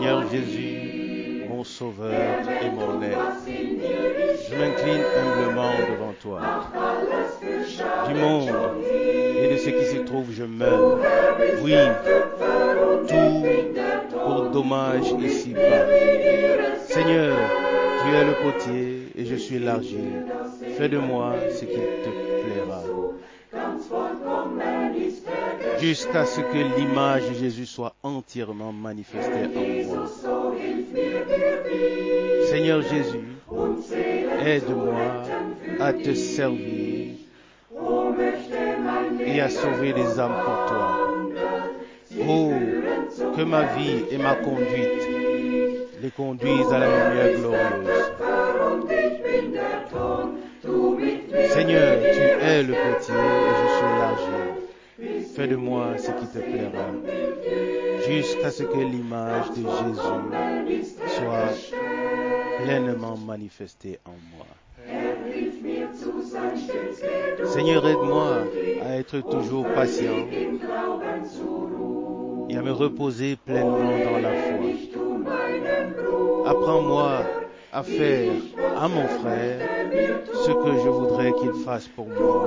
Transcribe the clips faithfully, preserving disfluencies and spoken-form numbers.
Seigneur Jésus, mon Sauveur et mon aide, je m'incline humblement devant toi. Du monde et de ce qui se trouve, je meurs. Oui, tout pour dommage ici-bas. Seigneur, tu es le potier et je suis l'argile. Fais de moi ce qu'il te plaira. Jusqu'à ce que l'image de Jésus soit entièrement manifestée en moi. Seigneur Jésus, aide-moi à te servir et à sauver des âmes pour toi. Oh, que ma vie et ma conduite les conduisent à la lumière glorieuse. Seigneur, tu es le potier et je suis l'argile. Fais de moi ce qui te plaira, jusqu'à ce que l'image de Jésus soit pleinement manifestée en moi. Seigneur, aide-moi à être toujours patient et à me reposer pleinement dans la foi. Apprends-moi à faire à mon frère ce que je voudrais qu'il fasse pour moi.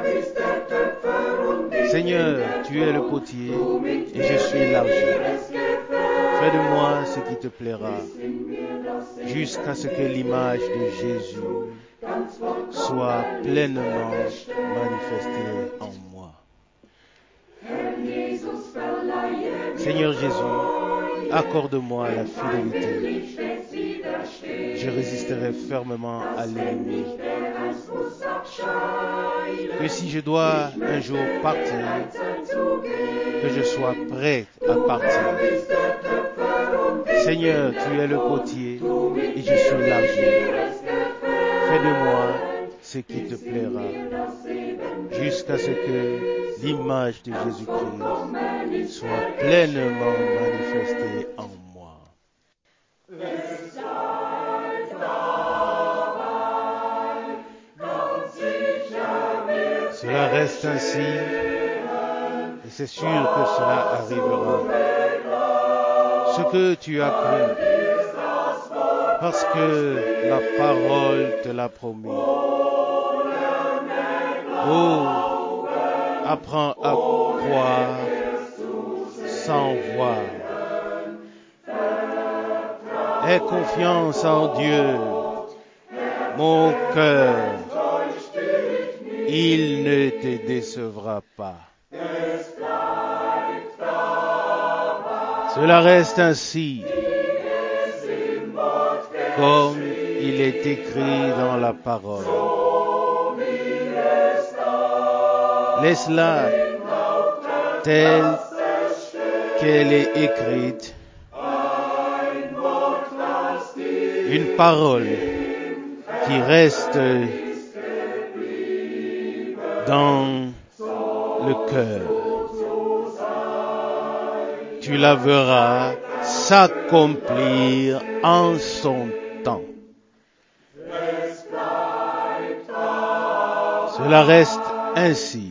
Seigneur, tu es le potier et je suis l'argile. Fais de moi ce qui te plaira, jusqu'à ce que l'image de Jésus soit pleinement manifestée en moi. Seigneur Jésus, accorde-moi la fidélité. Je résisterai fermement à l'ennemi. Que si je dois un jour partir, que je sois prêt à partir. Seigneur, tu es le potier et je suis l'argile. Fais de moi ce qui te plaira, jusqu'à ce que l'image de Jésus-Christ soit pleinement manifestée en moi. Cela reste ainsi, et c'est sûr que cela arrivera. Ce que tu as cru, parce que la parole te l'a promis. Oh, apprends à croire sans voir. Aie confiance en Dieu, mon cœur. Il ne te décevra pas. Cela reste ainsi, comme il est écrit dans la parole. Laisse-la telle qu'elle est écrite. Une parole qui reste dans le cœur. Tu la verras s'accomplir en son temps. Cela reste ainsi.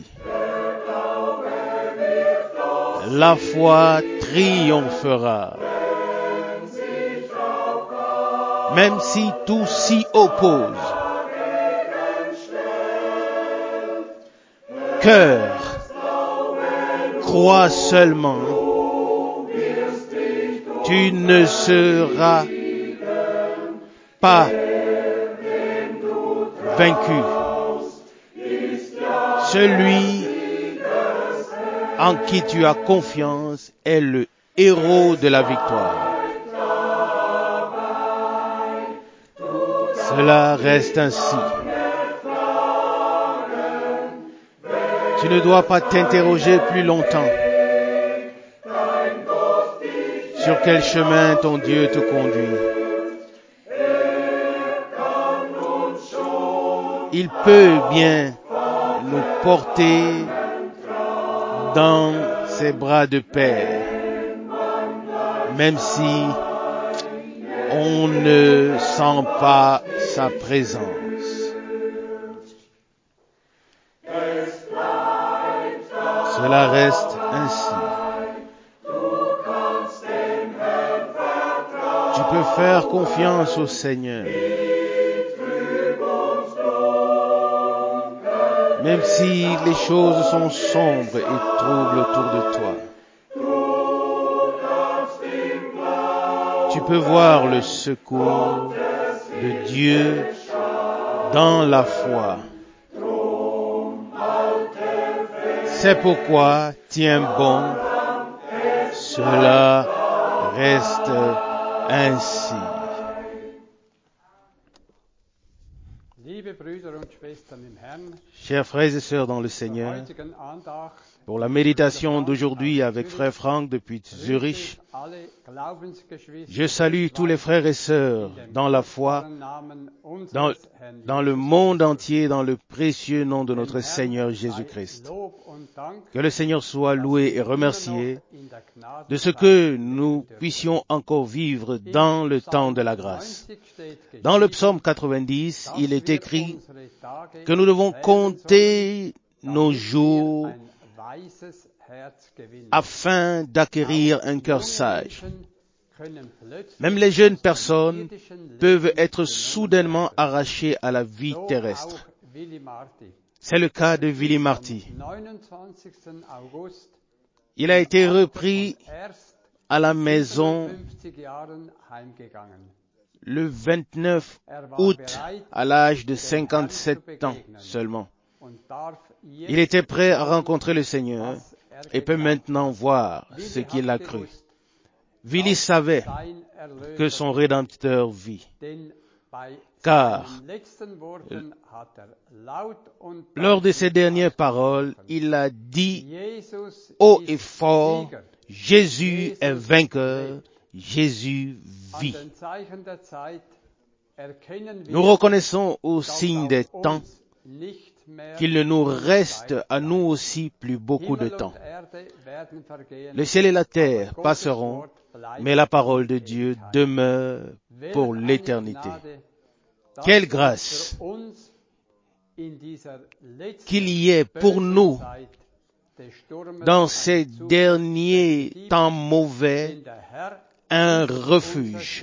La foi triomphera. Même si tout s'y oppose. Cœur, crois seulement. Tu ne seras pas vaincu. Celui en qui tu as confiance est le héros de la victoire. Cela reste ainsi. Tu ne dois pas t'interroger plus longtemps sur quel chemin ton Dieu te conduit. Il peut bien nous porter dans ses bras de paix, même si on ne sent pas sa présence. Cela reste ainsi. peux faire confiance au Seigneur. Même si les choses sont sombres et troubles autour de toi, tu peux voir le secours de Dieu dans la foi. C'est pourquoi, tiens bon, cela reste ainsi. Chers frères et sœurs dans le Seigneur, pour la méditation d'aujourd'hui avec frère Franck depuis Zurich, je salue tous les frères et sœurs dans la foi, dans, dans le monde entier, dans le précieux nom de notre Seigneur Jésus-Christ. Que le Seigneur soit loué et remercié de ce que nous puissions encore vivre dans le temps de la grâce. Dans le psaume quatre-vingt-dix, il est écrit que nous devons compter nos jours afin d'acquérir un cœur sage. Même les jeunes personnes peuvent être soudainement arrachées à la vie terrestre. C'est le cas de Willy Marty. Il a été repris à la maison le vingt-neuf août à l'âge de cinquante-sept ans seulement. Il était prêt à rencontrer le Seigneur et peut maintenant voir ce qu'il a cru. Willy savait que son Rédempteur vit, car lors de ses dernières paroles, il a dit haut et fort, Jésus est vainqueur, Jésus vit. Nous reconnaissons au signe des temps qu'il ne nous reste à nous aussi plus beaucoup de temps. Le ciel et la terre passeront, mais la parole de Dieu demeure pour l'éternité. Quelle grâce qu'il y ait pour nous dans ces derniers temps mauvais un refuge.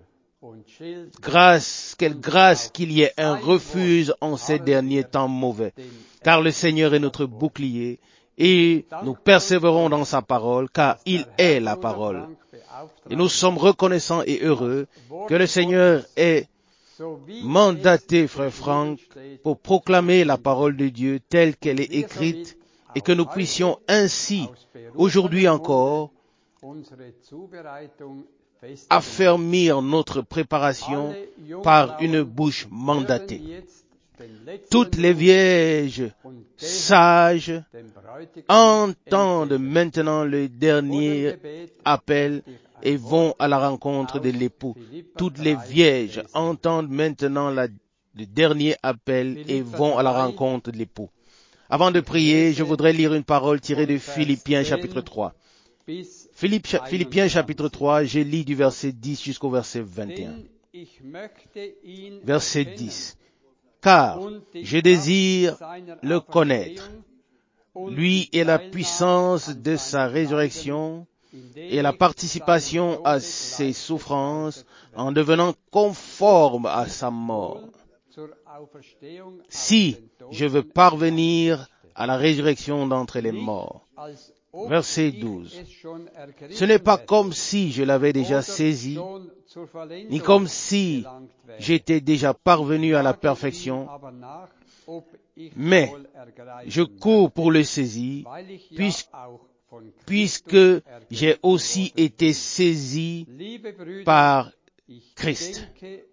Grâce, quelle grâce qu'il y ait un refuge en ces derniers temps mauvais. Car le Seigneur est notre bouclier et nous persévérons dans sa parole car il est la parole. Et nous sommes reconnaissants et heureux que le Seigneur ait mandaté frère Franck pour proclamer la parole de Dieu telle qu'elle est écrite et que nous puissions ainsi, aujourd'hui encore, affermir notre préparation par une bouche mandatée. Toutes les vierges sages entendent maintenant le dernier appel et vont à la rencontre de l'époux. Toutes les vierges entendent maintenant la, le dernier appel et vont à la rencontre de l'époux. Avant de prier, je voudrais lire une parole tirée de Philippiens chapitre trois. Philippe, Philippiens chapitre trois, je lis du verset dix jusqu'au verset vingt et un. Verset dix. Car je désire le connaître, lui et la puissance de sa résurrection et la participation à ses souffrances en devenant conforme à sa mort. Si je veux parvenir à la résurrection d'entre les morts. Verset douze. Ce n'est pas comme si je l'avais déjà saisi, ni comme si j'étais déjà parvenu à la perfection, mais je cours pour le saisir, puisque, puisque j'ai aussi été saisi par Christ.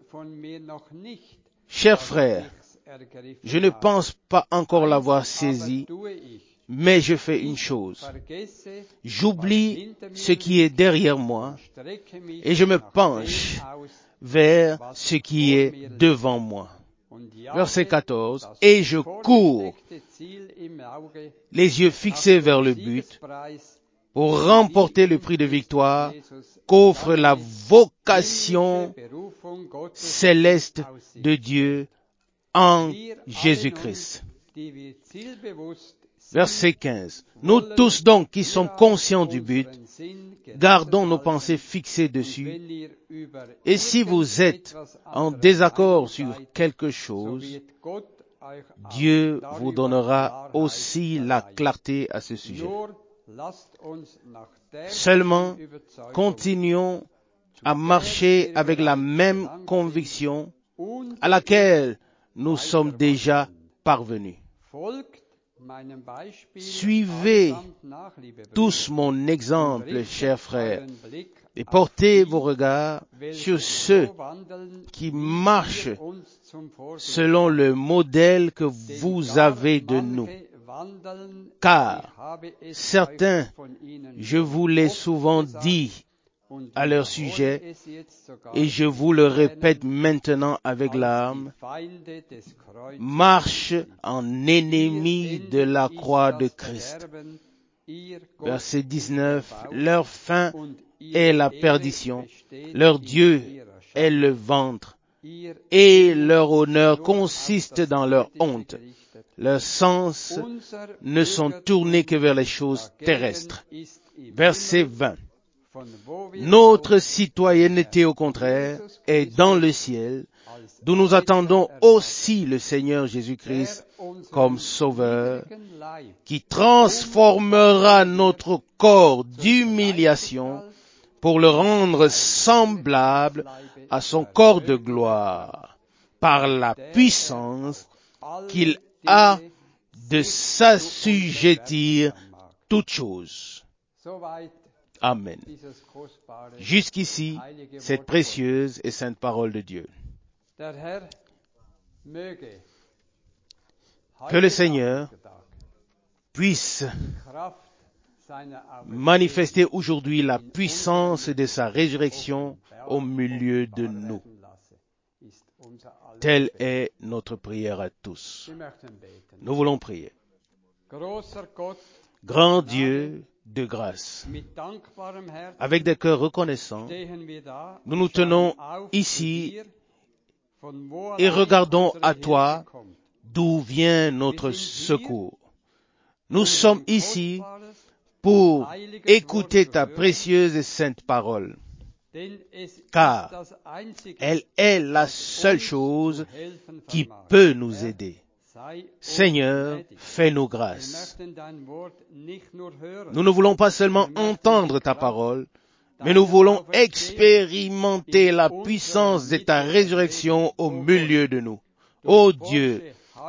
Chers frères, je ne pense pas encore l'avoir saisi, mais je fais une chose. J'oublie ce qui est derrière moi et je me penche vers ce qui est devant moi. Verset quatorze. Et je cours, les yeux fixés vers le but, pour remporter le prix de victoire qu'offre la vocation céleste de Dieu en Jésus-Christ. Verset quinze. Nous tous donc qui sommes conscients du but, gardons nos pensées fixées dessus. Et si vous êtes en désaccord sur quelque chose, Dieu vous donnera aussi la clarté à ce sujet. Seulement, continuons à marcher avec la même conviction à laquelle nous sommes déjà parvenus. Suivez tous mon exemple, chers frères, et portez vos regards sur ceux qui marchent selon le modèle que vous avez de nous. Car certains, je vous l'ai souvent dit à leur sujet, et je vous le répète maintenant avec larmes, marchent en ennemis de la croix de Christ. Verset dix-neuf, leur fin est la perdition, leur Dieu est le ventre, et leur honneur consiste dans leur honte. Leurs sens ne sont tournés que vers les choses terrestres. Verset vingt. Notre citoyenneté, au contraire, est dans le ciel, d'où nous attendons aussi le Seigneur Jésus-Christ comme Sauveur, qui transformera notre corps d'humiliation pour le rendre semblable à son corps de gloire, par la puissance qu'il a de s'assujettir toutes choses. Amen. Jusqu'ici, cette précieuse et sainte parole de Dieu. Que le Seigneur puisse manifester aujourd'hui la puissance de sa résurrection au milieu de nous. Telle est notre prière à tous. Nous voulons prier. Grand Dieu de grâce, avec des cœurs reconnaissants, nous nous tenons ici et regardons à toi d'où vient notre secours. Nous sommes ici pour écouter ta précieuse et sainte parole, car elle est la seule chose qui peut nous aider. Seigneur, fais-nous grâce. Nous ne voulons pas seulement entendre ta parole, mais nous voulons expérimenter la puissance de ta résurrection au milieu de nous. Ô Dieu,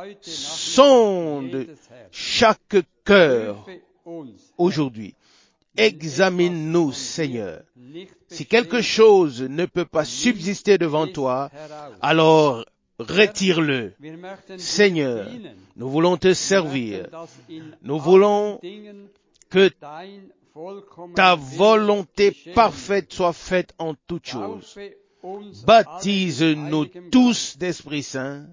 sonde chaque cœur aujourd'hui. Examine-nous, Seigneur. Si quelque chose ne peut pas subsister devant toi, alors retire-le. Seigneur, nous voulons te servir. Nous voulons que ta volonté parfaite soit faite en toutes choses. Baptise-nous tous d'Esprit Saint,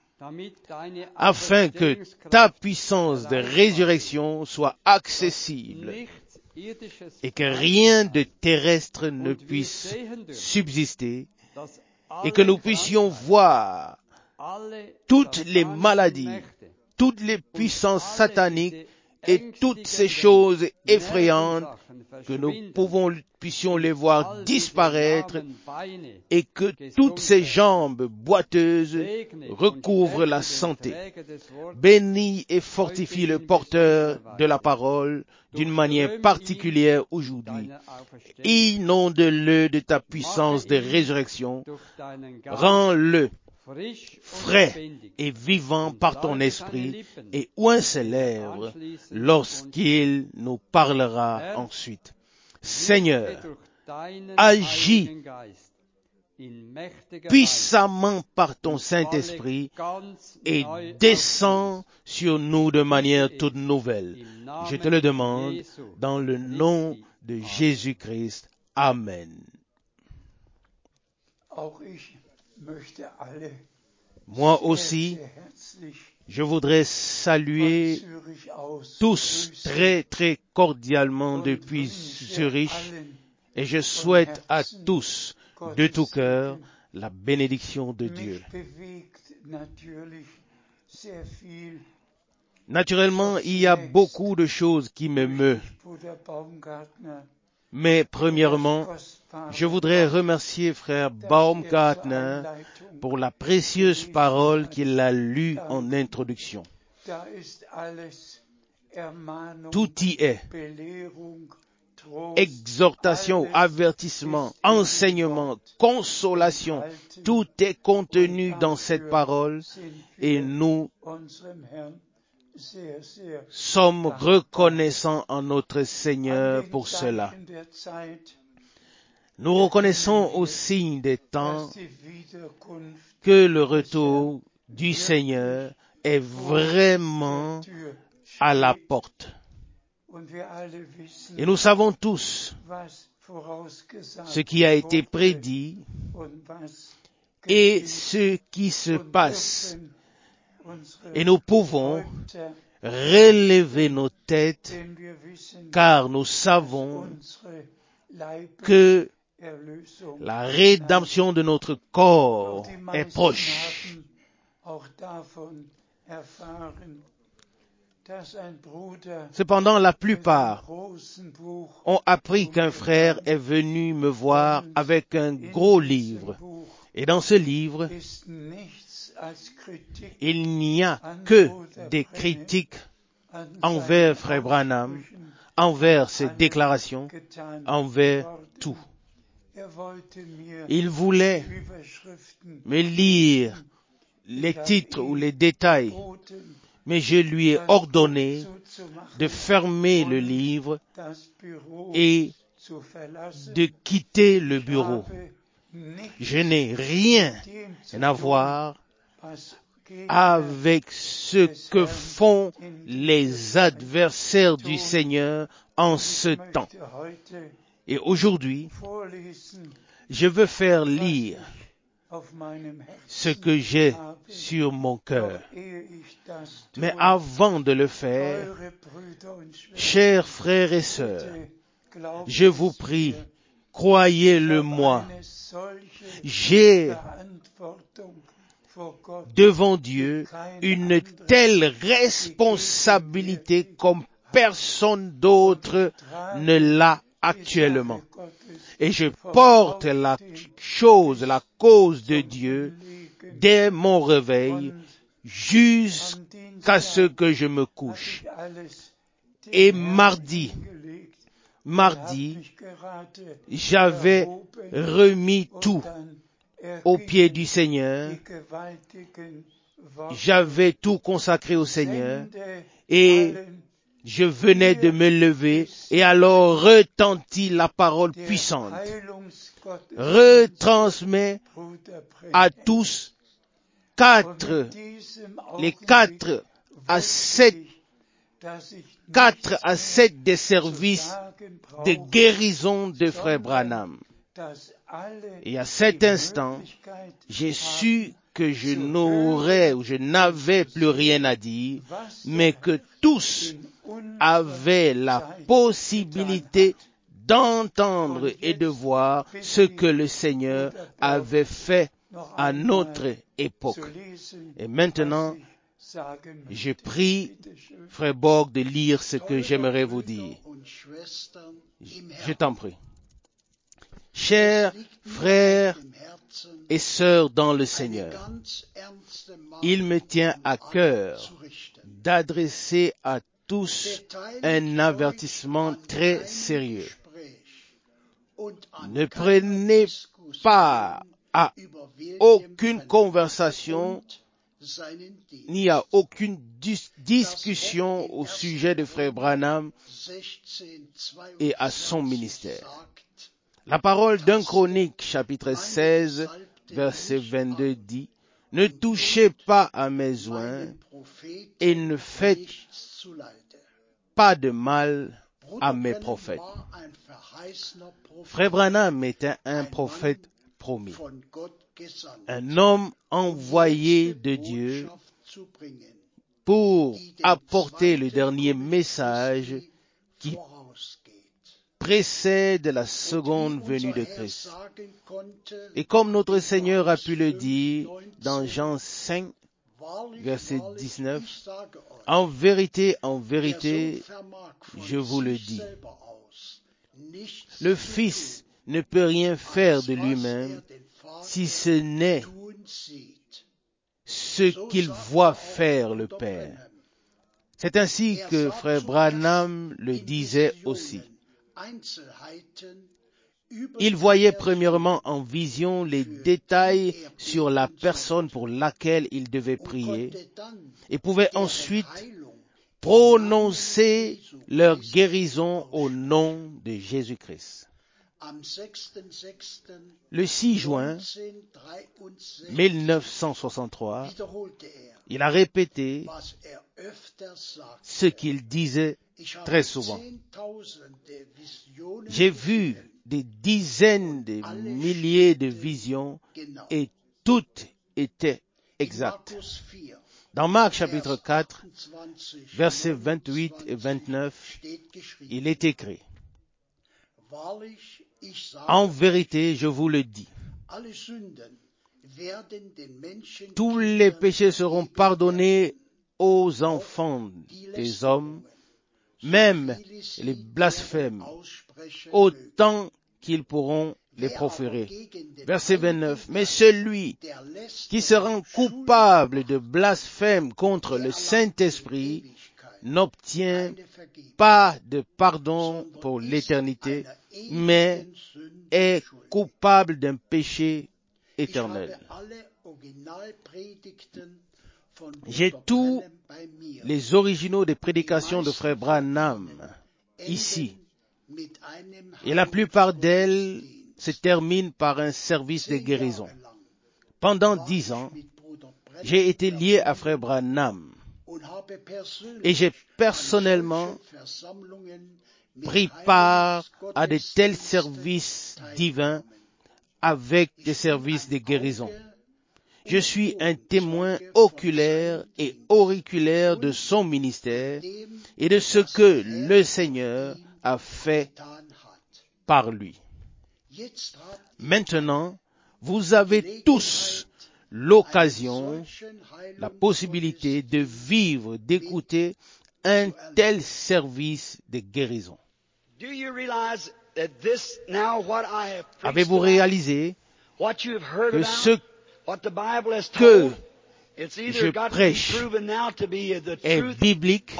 afin que ta puissance de résurrection soit accessible et que rien de terrestre ne puisse subsister, et que nous puissions voir toutes les maladies, toutes les puissances sataniques et toutes ces choses effrayantes, que nous pouvons, puissions les voir disparaître, et que toutes ces jambes boiteuses recouvrent la santé. Bénis et fortifie le porteur de la parole d'une manière particulière aujourd'hui. Inonde-le de ta puissance de résurrection. Rends-le frais et vivant par ton esprit, et oint ses lèvres lorsqu'il nous parlera ensuite. Seigneur, agis puissamment par ton Saint-Esprit et descends sur nous de manière toute nouvelle. Je te le demande dans le nom de Jésus-Christ. Amen. Moi aussi, je voudrais saluer tous très très cordialement depuis Zurich, et je souhaite à tous de tout cœur la bénédiction de Dieu. Naturellement, il y a beaucoup de choses qui m'émeuvent. Mais premièrement, je voudrais remercier frère Baumgartner pour la précieuse parole qu'il a lue en introduction. Tout y est. Exhortation, avertissement, enseignement, consolation, tout est contenu dans cette parole et nous sommes reconnaissants en notre Seigneur pour cela. Nous reconnaissons au signe des temps que le retour du Seigneur est vraiment à la porte. Et nous savons tous ce qui a été prédit et ce qui se passe. Et nous pouvons relever nos têtes car nous savons que la rédemption de notre corps est proche. Cependant, la plupart ont appris qu'un frère est venu me voir avec un gros livre. Et dans ce livre, il n'y a que des critiques envers frère Branham, envers ses déclarations, envers tout. Il voulait me lire les titres ou les détails, mais je lui ai ordonné de fermer le livre et de quitter le bureau. Je n'ai rien à voir avec ce que font les adversaires du Seigneur en ce temps. Et aujourd'hui, je veux faire lire ce que j'ai sur mon cœur. Mais avant de le faire, chers frères et sœurs, je vous prie, croyez-le moi, j'ai devant Dieu une telle responsabilité comme personne d'autre ne l'a actuellement. Et je porte la chose, la cause de Dieu dès mon réveil jusqu'à ce que je me couche. Et mardi, mardi, j'avais remis tout aux pieds du Seigneur. J'avais tout consacré au Seigneur et je venais de me lever et alors retentit la parole puissante. Retransmet à tous quatre, les quatre à sept, quatre à sept des services de guérison de frère Branham. Et à cet instant, j'ai su que je n'aurais ou je n'avais plus rien à dire, mais que tous avaient la possibilité d'entendre et de voir ce que le Seigneur avait fait à notre époque. Et maintenant, je prie frère Borg de lire ce que j'aimerais vous dire. Je t'en prie. Chers frères et sœurs dans le Seigneur, il me tient à cœur d'adresser à tous un avertissement très sérieux. Ne prenez pas à aucune conversation ni à aucune dis- discussion au sujet de frère Branham et à son ministère. La parole d'un Chronique, chapitre seize, verset vingt-deux dit, « Ne touchez pas à mes oints et ne faites pas de mal à mes prophètes. » Frère Branham était un prophète promis, un homme envoyé de Dieu pour apporter le dernier message qui précède la seconde venue de Christ. Et comme notre Seigneur a pu le dire dans Jean cinq, verset dix-neuf. En vérité, en vérité, je vous le dis, le Fils ne peut rien faire de lui-même si ce n'est ce qu'il voit faire le Père. C'est ainsi que frère Branham le disait aussi. Il voyait premièrement en vision les détails sur la personne pour laquelle il devait prier et pouvait ensuite prononcer leur guérison au nom de Jésus-Christ. Le six juin mille neuf cent soixante-trois, il a répété ce qu'il disait très souvent. J'ai vu des dizaines de milliers de visions et toutes étaient exactes. Dans Marc chapitre quatre, versets vingt-huit et vingt-neuf, il est écrit: en vérité, je vous le dis, tous les péchés seront pardonnés aux enfants des hommes, même les blasphèmes, autant qu'ils pourront les proférer. Verset vingt-neuf. Mais celui qui se rend coupable de blasphème contre le Saint-Esprit n'obtient pas de pardon pour l'éternité, mais est coupable d'un péché éternel. J'ai tous les originaux des prédications de frère Branham ici, et la plupart d'elles se terminent par un service de guérison. Pendant dix ans, j'ai été lié à frère Branham et j'ai personnellement pris part à de tels services divins avec des services de guérison. Je suis un témoin oculaire et auriculaire de son ministère et de ce que le Seigneur a fait par lui. Maintenant, vous avez tous l'occasion, la possibilité de vivre, d'écouter un tel service de guérison. Avez-vous réalisé que ce que je prêche est biblique,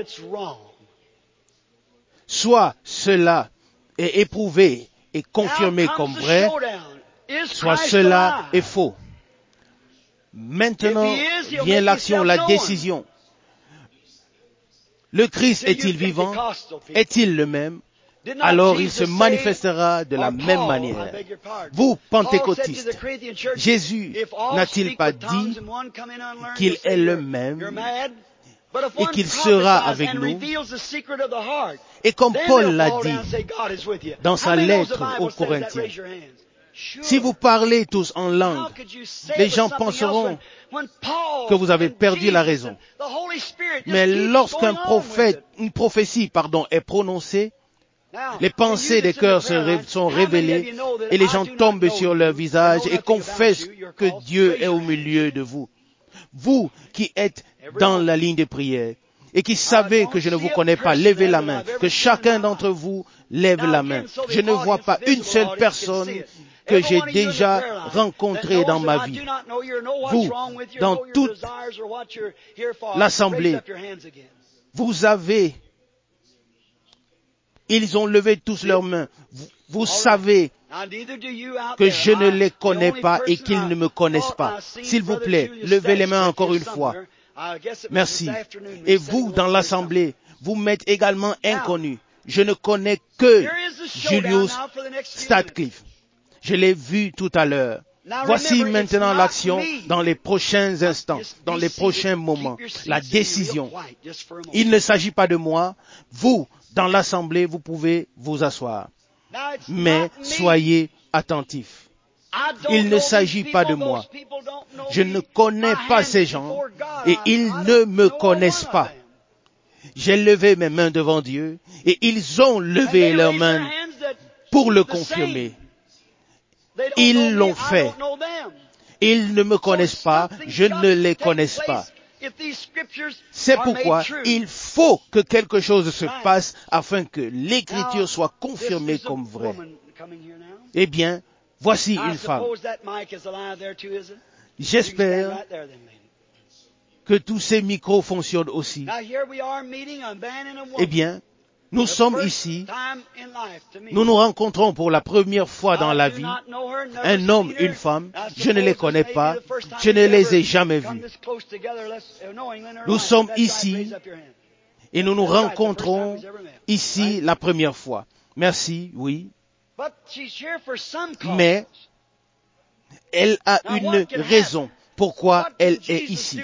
soit cela est éprouvé et confirmé comme vrai, soit cela est faux. Maintenant vient l'action, la décision. Le Christ est-il vivant? Est-il le même? Alors il se manifestera de la même manière. Vous, pentecôtistes, Jésus n'a-t-il pas dit qu'il est le même et qu'il sera avec nous? Et comme Paul l'a dit dans sa lettre aux Corinthiens, si vous parlez tous en langue, les gens penseront que vous avez perdu la raison. Mais lorsqu'un prophète, une prophétie, pardon, est prononcée, les pensées des cœurs sont révélées et les gens tombent sur leur visage et confessent que Dieu est au milieu de vous. Vous qui êtes dans la ligne de prière et qui savez que je ne vous connais pas, levez la main, que chacun d'entre vous lève la main. Je ne vois pas une seule personne que j'ai déjà rencontrée dans ma vie. Vous, dans toute l'assemblée, vous avez Ils ont levé tous leurs mains. Vous, vous savez que je ne les connais pas et qu'ils ne me connaissent pas. S'il vous plaît, levez les mains encore une fois. Merci. Et vous, dans l'assemblée, vous m'êtes également inconnus. Je ne connais que Julius Stadcliffe. Je l'ai vu tout à l'heure. Voici maintenant l'action dans les prochains instants, dans les prochains moments. La décision. Il ne s'agit pas de moi. Vous, dans l'assemblée, vous pouvez vous asseoir. Mais soyez attentifs. Il ne s'agit pas de moi. Je ne connais pas ces gens et ils ne me connaissent pas. J'ai levé mes mains devant Dieu et ils ont levé leurs mains pour le confirmer. Ils l'ont fait. Ils ne me connaissent pas, je ne les connais pas. C'est pourquoi il faut que quelque chose se passe afin que l'Écriture soit confirmée comme vraie. Eh bien, voici une femme. J'espère que tous ces micros fonctionnent aussi. Eh bien, nous sommes ici, nous nous rencontrons pour la première fois dans la vie, un homme, une femme, je ne les connais pas, je ne les ai jamais vus. Nous sommes ici et nous nous rencontrons ici la première fois. Merci, oui. Mais elle a une raison pourquoi elle est ici.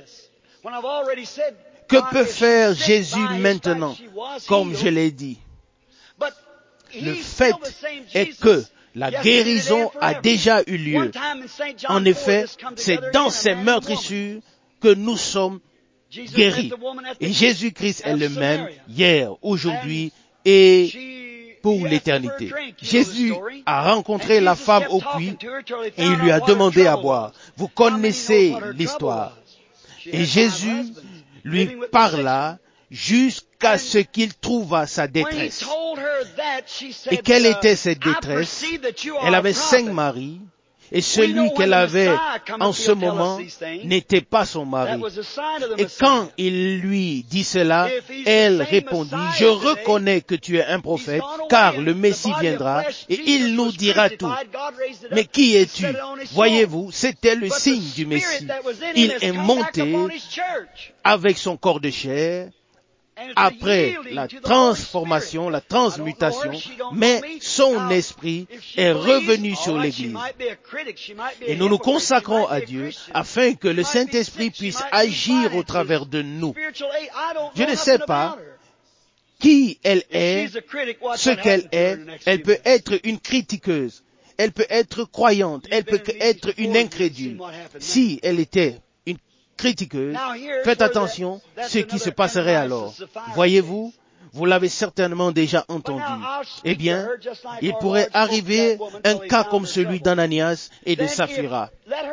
Que peut faire Jésus maintenant, comme je l'ai dit? Le fait est que la guérison a déjà eu lieu. En effet, c'est dans ces meurtrissures que nous sommes guéris. Et Jésus-Christ est le même hier, aujourd'hui et pour l'éternité. Jésus a rencontré la femme au puits et il lui a demandé à boire. Vous connaissez l'histoire. Et Jésus lui parla jusqu'à ce qu'il trouva sa détresse. Et quelle était cette détresse? Elle avait cinq maris, et celui qu'elle avait en ce moment n'était pas son mari. Et quand il lui dit cela, elle répondit, « Je reconnais que tu es un prophète, car le Messie viendra et il nous dira tout. Mais qui es-tu? » Voyez-vous, c'était le signe du Messie. Il est monté avec son corps de chair, après la transformation, la transmutation, mais son esprit est revenu sur l'Église. Et nous nous consacrons à Dieu afin que le Saint-Esprit puisse agir au travers de nous. Je ne sais pas qui elle est, ce qu'elle est. Elle peut être une critiqueuse, elle peut être croyante, elle peut être une incrédule. Si elle était critiqueuse, faites attention à ce qui se passerait alors. Voyez-vous, vous l'avez certainement déjà entendu. Eh bien, il pourrait arriver un cas comme celui d'Ananias et de Saphira.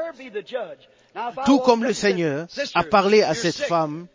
Tout comme le Seigneur a parlé à cette femme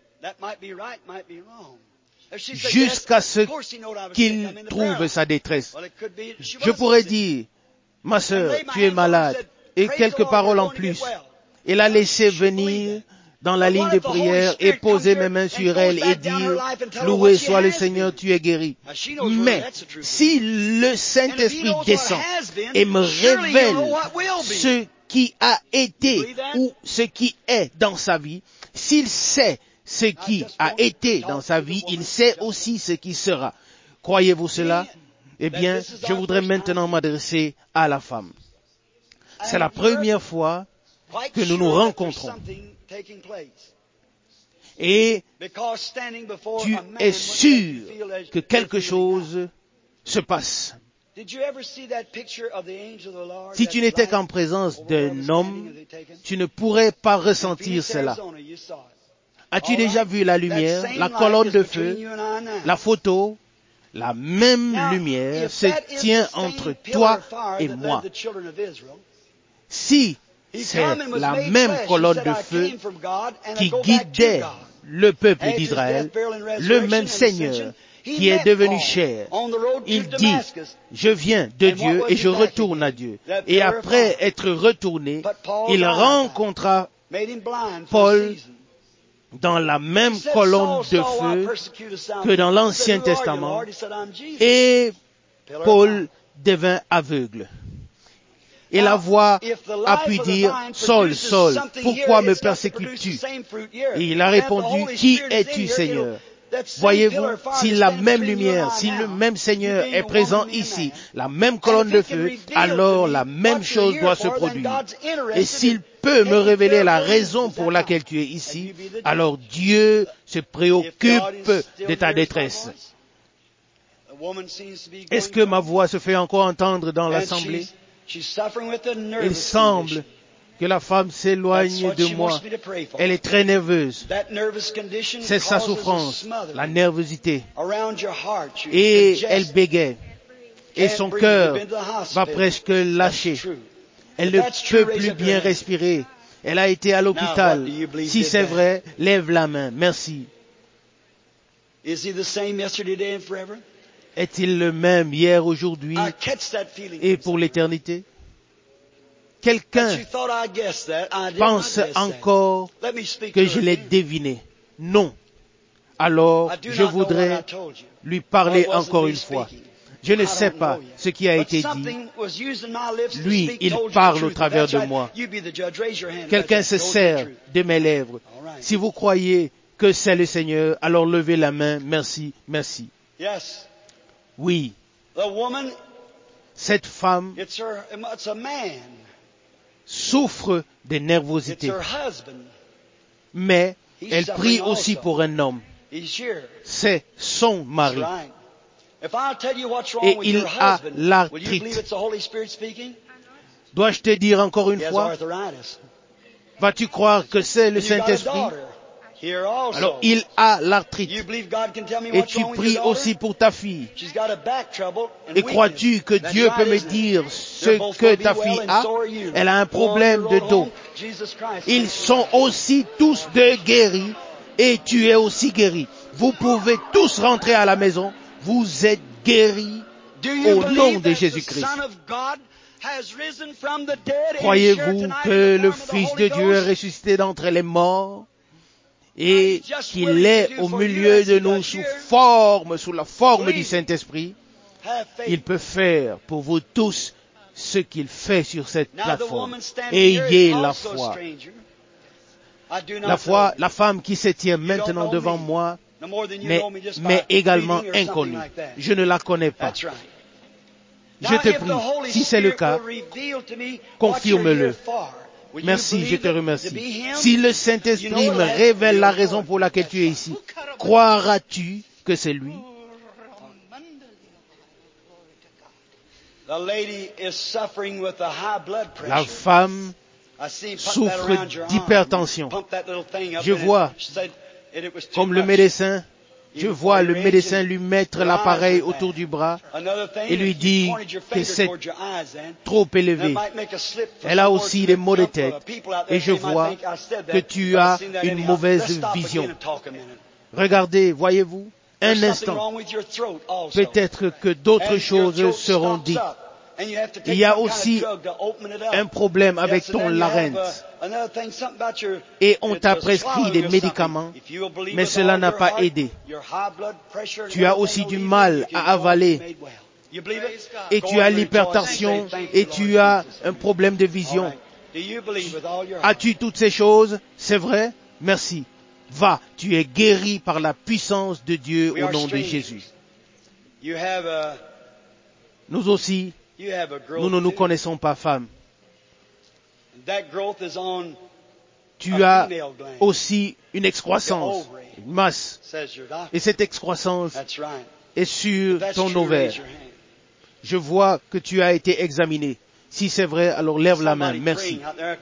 jusqu'à ce qu'il trouve sa détresse. Je pourrais dire, ma sœur, tu es malade, et quelques paroles en plus. Il a laissé venir dans la ligne de prière et poser mes mains sur elle et dire, loué soit le Seigneur, tu es guéri. Mais si le Saint-Esprit descend et me révèle ce qui a été ou ce qui est dans sa vie, s'il sait ce qui a été dans sa vie, il sait aussi ce qui sera. Croyez-vous cela? Eh bien, je voudrais maintenant m'adresser à la femme. C'est la première fois que nous nous rencontrons. Et tu es sûr que quelque chose se passe. Si tu n'étais qu'en présence d'un homme, tu ne pourrais pas ressentir cela. As-tu déjà vu la lumière, la colonne de feu, la photo? La même lumière se tient entre toi et moi. Si c'est la même colonne de feu qui guidait le peuple d'Israël, le même Seigneur qui est devenu chair. Il dit, je viens de Dieu et je retourne à Dieu. Et après être retourné, il rencontra Paul dans la même colonne de feu que dans l'Ancien Testament et Paul devint aveugle. Et la voix a pu dire, Saul, Saul, pourquoi me persécutes-tu? Et il a répondu, qui es-tu, Seigneur? Voyez-vous, si la même lumière, si le même Seigneur est présent ici, la même colonne de feu, alors la même chose doit se produire. Et s'il peut me révéler la raison pour laquelle tu es ici, alors Dieu se préoccupe de ta détresse. Est-ce que ma voix se fait encore entendre dans l'assemblée? Il semble que la femme s'éloigne de moi. Elle est très nerveuse. C'est sa souffrance, la nervosité. Et elle bégaye. Et son cœur va presque lâcher. Elle ne peut plus bien respirer. Elle a été à l'hôpital. Si c'est vrai, lève la main. Merci. Est-il le même hier, aujourd'hui et pour l'éternité? Quelqu'un pense encore que je l'ai deviné. Non. Alors, je voudrais lui parler encore une fois. Je ne sais pas ce qui a été dit. Lui, il parle au travers de moi. Quelqu'un se sert de mes lèvres. Si vous croyez que c'est le Seigneur, alors levez la main. Merci, merci. Oui. Cette femme souffre de nervosité. Mais elle prie aussi pour un homme. C'est son mari. Et il a l'arthrite. Dois-je te dire encore une fois? Vas-tu croire que c'est le Saint-Esprit? Alors, il a l'arthrite. Et tu pries aussi pour ta fille. Et crois-tu que Dieu peut me dire ce que ta fille a? Elle a un problème de dos. Ils sont aussi tous deux guéris et tu es aussi guéri. Vous pouvez tous rentrer à la maison. Vous êtes guéris au nom de Jésus-Christ. Croyez-vous que le Fils de Dieu est ressuscité d'entre les morts et qu'il est au milieu de nous sous forme, sous la forme du Saint-Esprit? Il peut faire pour vous tous ce qu'il fait sur cette plateforme. Ayez la foi. La foi, la femme qui se tient maintenant devant moi, mais, mais également inconnue. Je ne la connais pas. Je te prie, si c'est le cas, confirme-le. Merci, je te remercie. Si le Saint-Esprit me révèle la raison pour laquelle tu es ici, croiras-tu que c'est lui? La femme souffre d'hypertension. Je vois, comme le médecin, je vois le médecin lui mettre l'appareil autour du bras et lui dire que c'est trop élevé. Elle a aussi des maux de tête et je vois que tu as une mauvaise vision. Regardez, voyez-vous, un instant, peut-être que d'autres choses seront dites. Il y a aussi un problème avec ton larynx. Et on t'a prescrit des médicaments, mais cela n'a pas aidé. Tu as aussi du mal à avaler. Et tu as l'hypertension et tu as un problème de vision. As-tu toutes ces choses? C'est vrai? Merci. Va, tu es guéri par la puissance de Dieu au nom de Jésus. Nous aussi, nous ne nous connaissons pas, femme. Tu as aussi une excroissance, une masse. Et cette excroissance est sur ton ovaire. Je vois que tu as été examiné. Si c'est vrai, alors lève la main. Merci.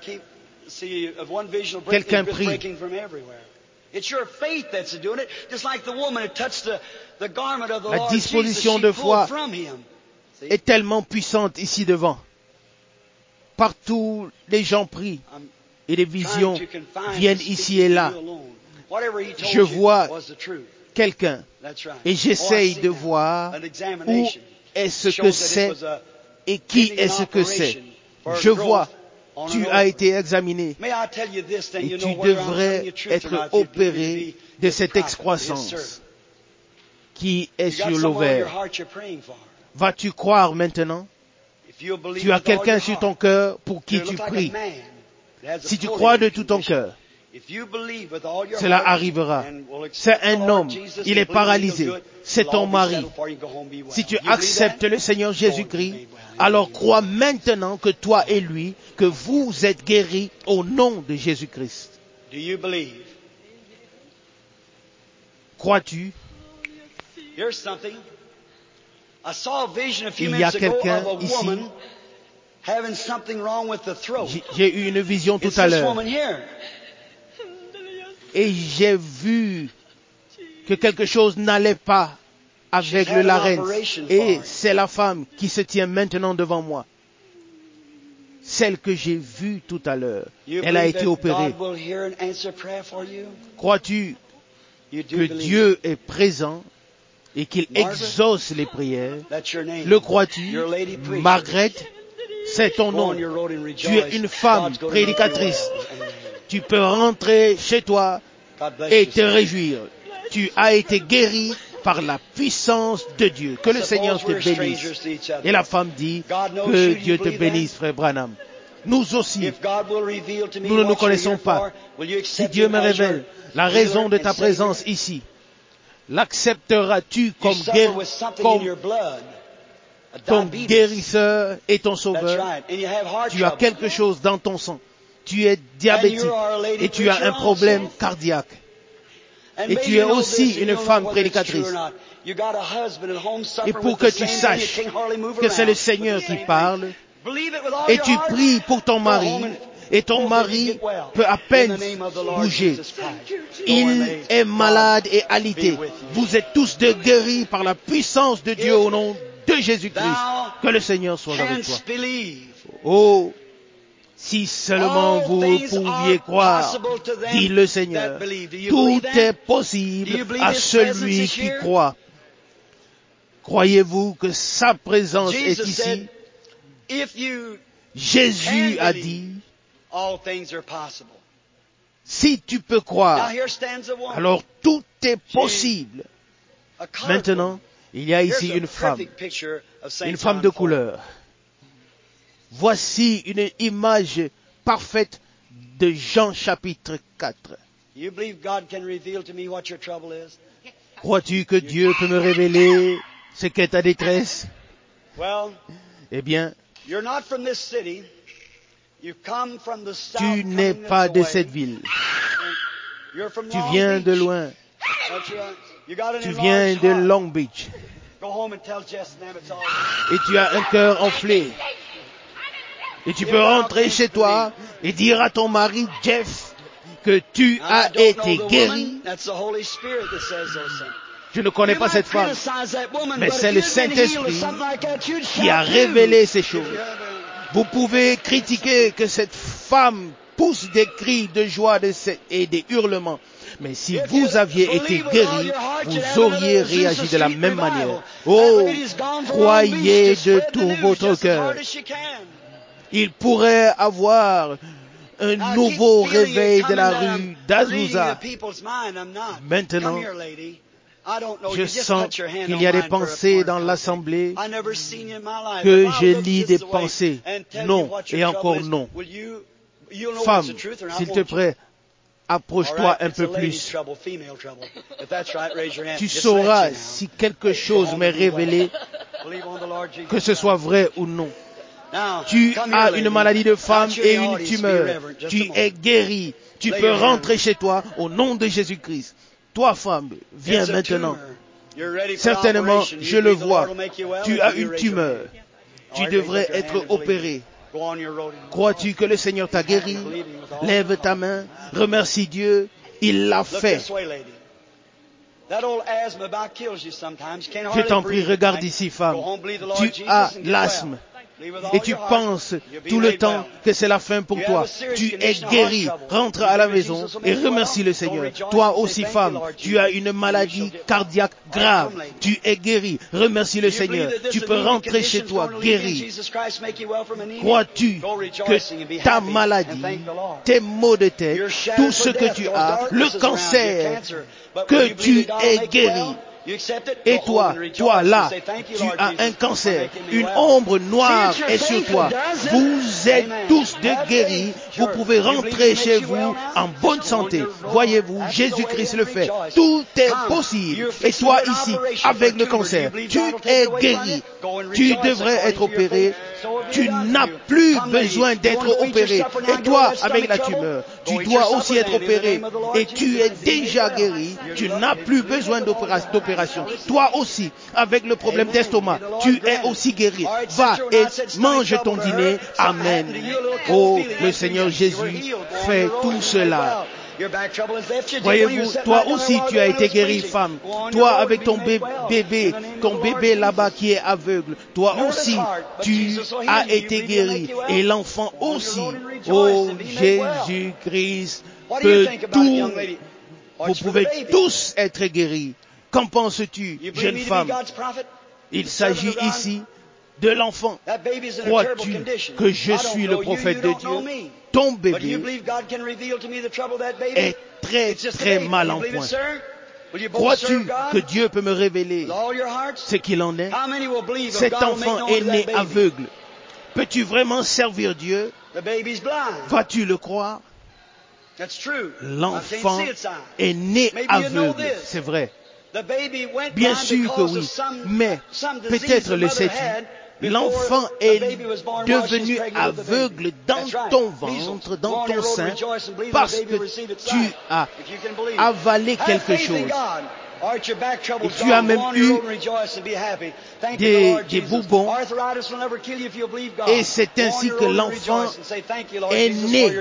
Quelqu'un prie. La disposition de foi est tellement puissante ici devant. Partout, les gens prient et les visions viennent ici et là. Je vois quelqu'un et j'essaye de voir où est-ce que c'est et qui est-ce que c'est. Je vois, tu as été examiné et tu devrais être opéré de cette excroissance qui est sur l'ovaire. Vas-tu croire maintenant? Tu as quelqu'un sur ton cœur pour qui tu pries. Si tu crois de tout ton cœur, cela arrivera. C'est un homme, il est paralysé. C'est ton mari. Si tu acceptes le Seigneur Jésus-Christ, alors crois maintenant que toi et lui, que vous êtes guéris au nom de Jésus-Christ. Crois-tu? Il y a quelqu'un ici. J'ai eu une vision tout à l'heure. Et j'ai vu que quelque chose n'allait pas avec le larynx. Et c'est la femme qui se tient maintenant devant moi. celle que j'ai vue tout à l'heure. Elle a été opérée. Crois-tu que Dieu est présent et qu'il exauce les prières? Le crois-tu? Margaret, c'est ton nom. Tu es une femme prédicatrice. Tu peux rentrer chez toi et te réjouir. Tu as été guéri par la puissance de Dieu. Que le Seigneur te bénisse. Et la femme dit, que Dieu te bénisse, frère Branham. Nous aussi, nous ne nous connaissons pas. Si Dieu me révèle la raison de ta présence ici, l'accepteras-tu comme, guéri, comme ton guérisseur et ton sauveur? Tu as quelque chose dans ton sang. Tu es diabétique et tu as un problème cardiaque. Et tu es aussi une femme prédicatrice. Et pour que tu saches que c'est le Seigneur qui parle, et tu pries pour ton mari, et ton mari peut à peine bouger. Il est malade et alité. Vous êtes tous de guéris par la puissance de Dieu au nom de Jésus-Christ. Que le Seigneur soit avec toi. Oh, si seulement vous pouviez croire, dit le Seigneur, tout est possible à celui qui croit. Croyez-vous que sa présence est ici? Jésus a dit, si tu peux croire, alors tout est possible. Maintenant, il y a ici une femme, une femme de couleur. Voici une image parfaite de Jean chapitre quatre. Crois-tu que Dieu peut me révéler ce qu'est ta détresse? Eh bien, tu n'es pas de cette ville. Tu viens de loin. Tu viens de Long Beach. Et tu as un cœur enflé. Et tu peux rentrer chez toi et dire à ton mari, Jeff, que tu as été guéri. Je ne connais pas cette femme, mais c'est le Saint-Esprit qui a révélé ces choses. Vous pouvez critiquer que cette femme pousse des cris de joie et des hurlements. Mais si vous aviez été guéri, vous auriez réagi de la même manière. Oh, croyez de tout votre cœur. Il pourrait avoir un nouveau réveil de la rue d'Azusa. Maintenant, je sens qu'il y a des pensées dans l'assemblée, que je lis des pensées. Non, et encore non. Femme, s'il te plaît, approche-toi un peu plus. Tu sauras si quelque chose m'est révélé, que ce soit vrai ou non. Tu as une maladie de femme et une tumeur. Tu es guéri. Tu peux rentrer chez toi au nom de Jésus-Christ. Toi, femme, viens maintenant. Certainement, je le vois. Tu as une tumeur. Tu devrais être opéré. Crois-tu que le Seigneur t'a guéri? Lève ta main. Remercie Dieu. Il l'a fait. Je t'en prie, regarde ici, femme. Tu as l'asthme. Et tu penses tout le temps que c'est la fin pour toi. Tu es guéri. Rentre à la maison et remercie le Seigneur. Toi aussi, femme, tu as une maladie cardiaque grave. Tu es guéri. Remercie le Seigneur. Tu peux rentrer chez toi guéri. Crois-tu que ta maladie, tes maux de tête, tout ce que tu as, le cancer, que tu es guéri? Et toi, toi là, tu as un cancer, une ombre noire est sur toi. Vous êtes tous de guéris, vous pouvez rentrer chez vous en bonne santé. Voyez-vous, Jésus-Christ le fait. Tout est possible. Et toi ici, avec le cancer, tu es guéri. Tu devrais être opéré. Tu n'as plus besoin d'être opéré. Et toi, avec la tumeur, tu dois aussi être opéré. Et tu es déjà guéri. Tu n'as plus besoin d'opération. Toi aussi, avec le problème d'estomac, tu es aussi guéri. Va et mange ton dîner. Amen. Oh, le Seigneur Jésus fait tout cela. Voyez-vous, toi aussi tu as été guéri, femme. Toi avec ton bé- bébé, ton bébé là-bas qui est aveugle. Toi aussi tu as été guéri. Et l'enfant aussi. Oh, Jésus-Christ peut tout. Vous pouvez tous être guéris. Qu'en penses-tu, jeune femme? Il s'agit ici de l'enfant. Crois-tu que je suis le prophète de Dieu? Ton bébé est très très mal en point. Crois-tu que Dieu peut me révéler ce qu'il en est? Cet enfant est né aveugle. Peux-tu vraiment servir Dieu? Vas-tu le croire? L'enfant est né aveugle, c'est vrai. Bien sûr que oui, mais peut-être le sais-tu, l'enfant est devenu aveugle dans ton ventre, dans ton sein, parce que tu as avalé quelque chose. Et tu as même eu des, des boubons. Et c'est ainsi que l'enfant est né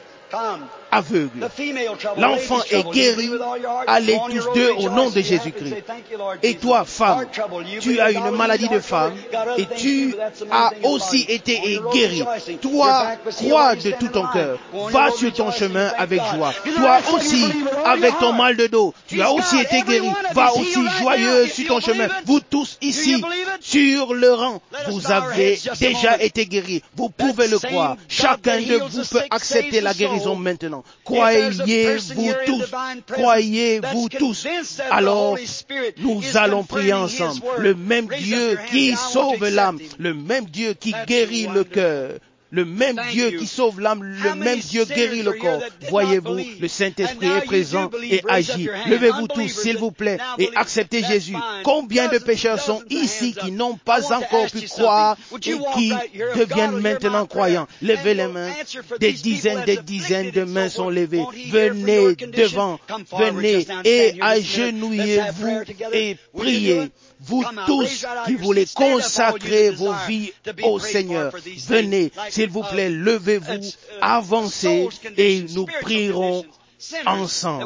aveugle. L'enfant est guéri. Allez tous deux au nom de Jésus-Christ. Et toi, femme, tu as une maladie de femme et tu as aussi été guéri. Toi, crois de tout ton cœur. Va sur ton chemin avec joie. Toi aussi, avec ton mal de dos, tu as aussi été guéri. Va aussi joyeux sur ton chemin. Vous tous ici, sur le rang, vous avez déjà été guéris. Vous pouvez le croire. Chacun de vous peut accepter la guérison maintenant. Croyez-vous tous, croyez-vous tous. Alors, nous allons prier ensemble. Le même Dieu qui sauve l'âme, le même Dieu qui guérit le cœur, le même Dieu qui sauve l'âme, le même Dieu guérit le corps. Voyez-vous, le Saint-Esprit est présent et agit. Levez-vous tous, s'il vous plaît, et acceptez Jésus. Combien de pécheurs sont ici qui n'ont pas encore pu croire et qui deviennent maintenant croyants? Levez les mains. Des dizaines, des dizaines de mains sont levées. Venez devant, venez et agenouillez-vous et priez. Vous tous qui voulez consacrer vos vies au Seigneur, venez, s'il vous plaît, levez-vous, avancez et nous prierons ensemble.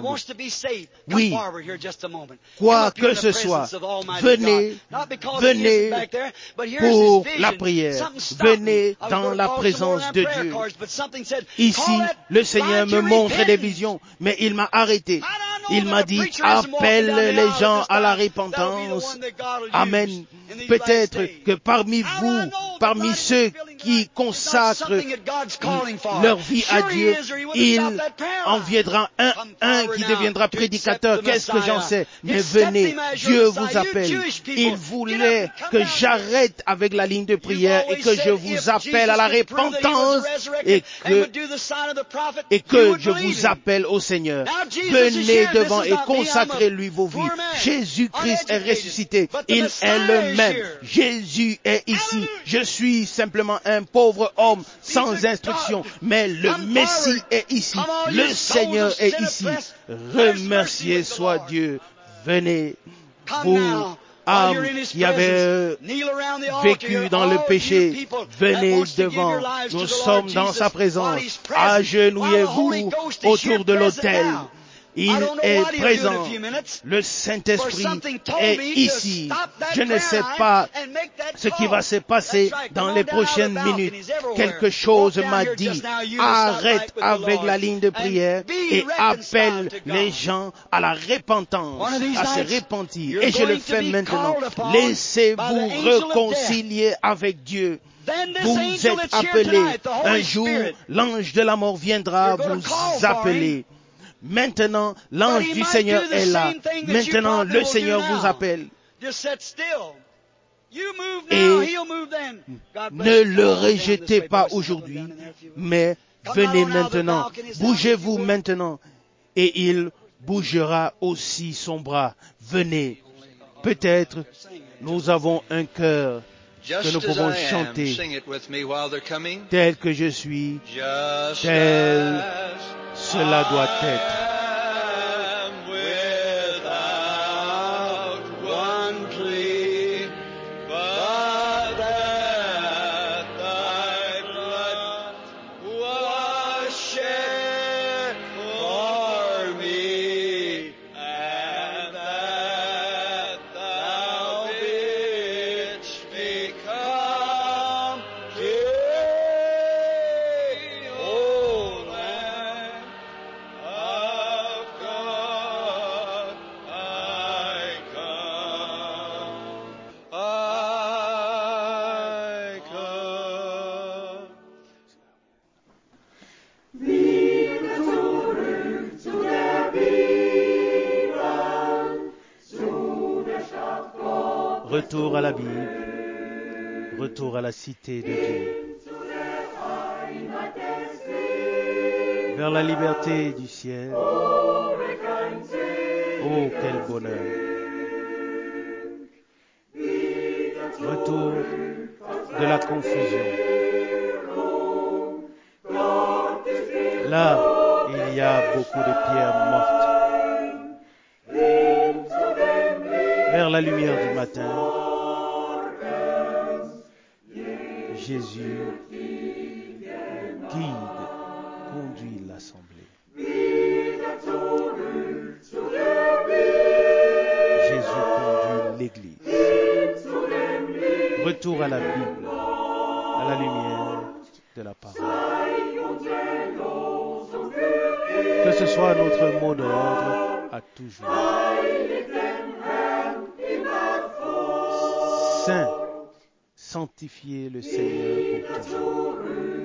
Oui, quoi que ce soit, venez, venez pour la prière, venez dans la présence de Dieu. Ici, le Seigneur me montre des visions, mais il m'a arrêté. Il m'a dit, appelle les gens à la repentance. Amen. Peut-être que parmi vous, parmi ceux qui consacrent leur vie à Dieu, il en viendra un, un qui deviendra prédicateur. Qu'est-ce que j'en sais? Mais venez, Dieu vous appelle. Il voulait que j'arrête avec la ligne de prière et que je vous appelle à la repentance et que, et que je vous appelle au Seigneur. Venez devant et consacrez-lui vos vies. Jésus-Christ est ressuscité. Il est le même. Jésus est ici. Je suis simplement un pauvre homme sans instruction, mais le Messie est ici. Le Seigneur est ici. Remerciez soit Dieu. Venez, vous, âmes qui avez vécu dans le péché, venez devant. Nous sommes dans sa présence. Agenouillez-vous autour de l'autel. Il est présent. Le Saint-Esprit est ici. Je ne sais pas ce qui va se passer dans les prochaines minutes. Quelque chose m'a dit, arrête avec la ligne de prière et appelle les gens à la repentance, à se repentir. Et je le fais maintenant. Laissez-vous réconcilier avec Dieu. Vous êtes appelés. Un jour, l'ange de la mort viendra vous appeler. Maintenant, l'ange du Seigneur est là. Maintenant, le Seigneur vous appelle. Et ne le rejetez pas aujourd'hui, mais venez maintenant. Bougez-vous maintenant. Et il bougera aussi son bras. Venez. Peut-être nous avons un cœur que nous pouvons chanter. Tel que je suis, tel cela doit être. For Retour à la Bible, retour à la cité de Dieu, vers la liberté du ciel. Oh, quel bonheur! Retour de la confusion. Là, il y a beaucoup de pierres mortes. Vers la lumière du matin, Jésus guide, conduit l'assemblée. Jésus conduit l'Église. Retour à la Bible, à la lumière de la parole. Que ce soit notre mot d'ordre à toujours. Saint, sanctifiez le Seigneur pour toujours.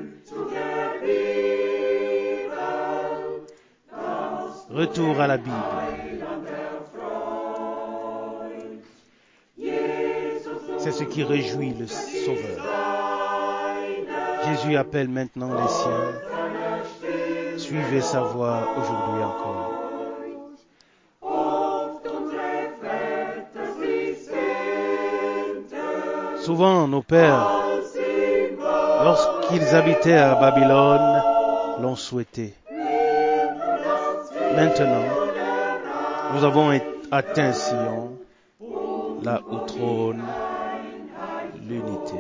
Retour à la Bible. C'est ce qui réjouit le Sauveur. Jésus appelle maintenant les siens. Suivez sa voie aujourd'hui encore. Souvent, nos pères, lorsqu'ils habitaient à Babylone, l'ont souhaité. Maintenant, nous avons atteint Sion, là où trône l'unité.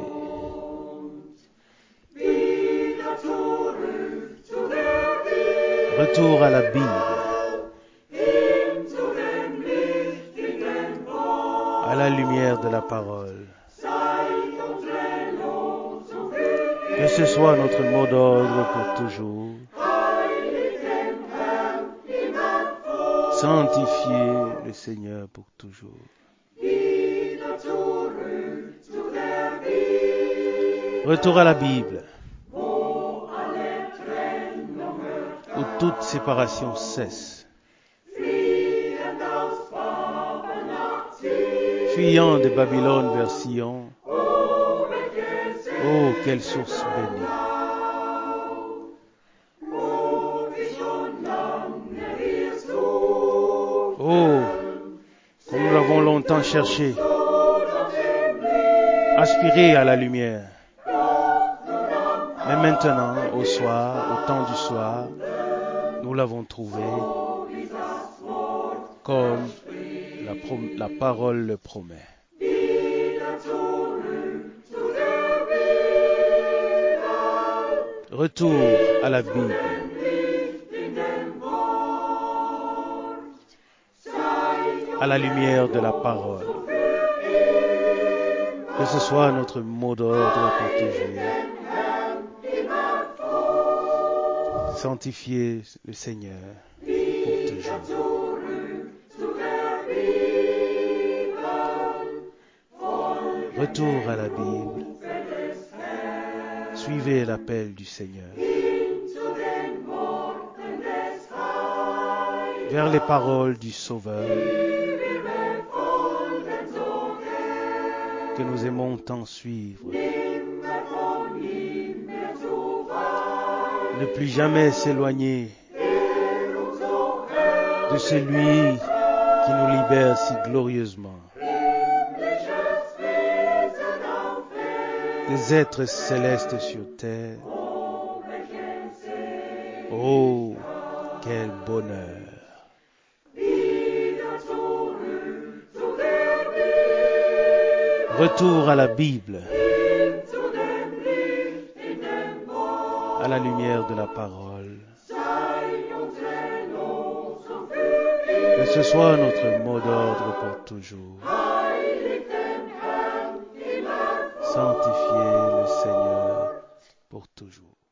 Retour à la Bible, à la lumière de la parole. Que ce soit notre mot d'ordre pour toujours. Sanctifiez le Seigneur pour toujours. Retour à la Bible, où toute séparation cesse. Fuyant de Babylone vers Sion, oh, quelle source bénie! Oh, comme nous l'avons longtemps cherché, aspirer à la lumière. Mais maintenant, au soir, au temps du soir, nous l'avons trouvé comme la, prom- la parole le promet. Retour à la Bible. À la lumière de la parole. Que ce soit notre mot d'ordre pour toujours. Sanctifiez le Seigneur pour toujours. Retour à la Bible. Suivez l'appel du Seigneur. Vers les paroles du Sauveur que nous aimons tant suivre. Ne plus jamais s'éloigner de celui qui nous libère si glorieusement. Des êtres célestes sur terre. Oh, quel bonheur! Retour à la Bible, à la lumière de la parole. Que ce soit notre mot d'ordre pour toujours. Sanctifiez le Seigneur pour toujours.